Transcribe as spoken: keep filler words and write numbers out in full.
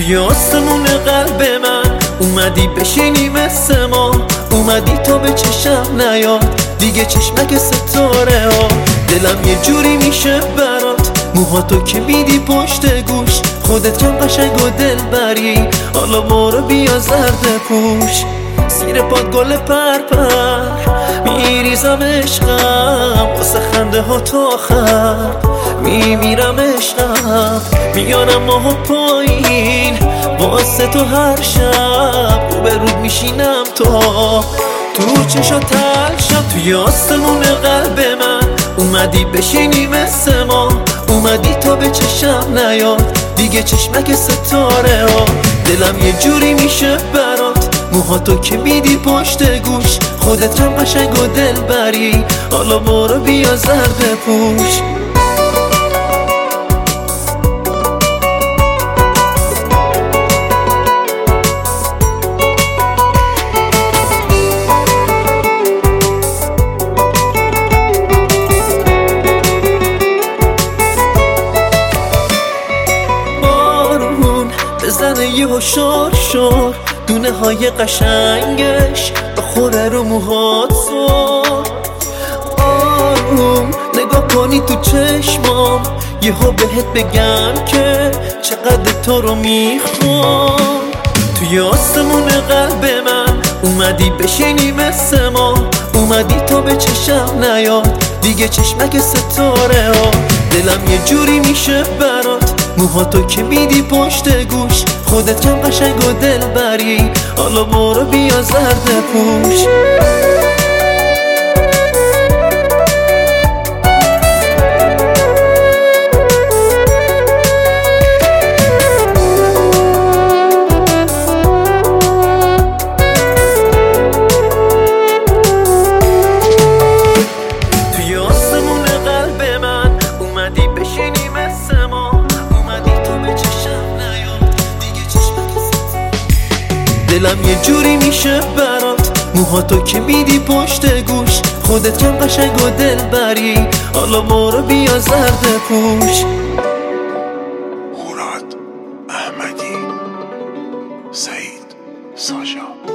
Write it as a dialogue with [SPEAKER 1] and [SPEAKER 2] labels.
[SPEAKER 1] توی آسمون قلب من اومدی بشینی مثل ما، اومدی تا به چشم نیاد دیگه چشمک ستاره ها. دلم یه جوری میشه برات، موهاتو که میدی پشت گوش، خودت کم قشنگ و دل بری، حالا برو بیا زرد پوش. زیر پاد گل پرپر میریزم عشقم، واسه خنده ها تا آخر میمیرم عشقم. میارم ماهو پایین واسه تو هر شب، رو به رود میشینم تا تو چشا تلشم. توی آسمون قلب من اومدی بشینی مثل ما، اومدی تا به چشم نیاد دیگه چشمک ستاره ها. دلم یه جوری میشه برات، موهاتو که میدی پشت گوش، خودت کم قشنگ و دل بری، حالا برو بیا زرد پوش. بزنه یه هشار شار، دونه های قشنگش بخوره رو موهات سر. آروم نگاه کنی تو چشمام، یهو بهت بگم که چقدر تو رو میخوام. توی آسمون قلب من اومدی بشینی مثل ما، اومدی تا به چشم نیاد دیگه چشمک ستاره ها. دلم یه جوری میشه برات، موهاتو که میدی پشت گوش، خودت کم قشنگ و دل بری، حالا برو بیا زرد پوش. توی آسمون قلب من اومدی بشینی مثل ما، اومدی تو به چشم نیاد دیگه چشمک ستاره. دلم یه جوری میشه برات، موهاتو که میدی پشت گوش، خودت کم قشنگ و دل بری، حالا برو بیا زرد پوش.
[SPEAKER 2] مراد احمدی، سعید ساشا.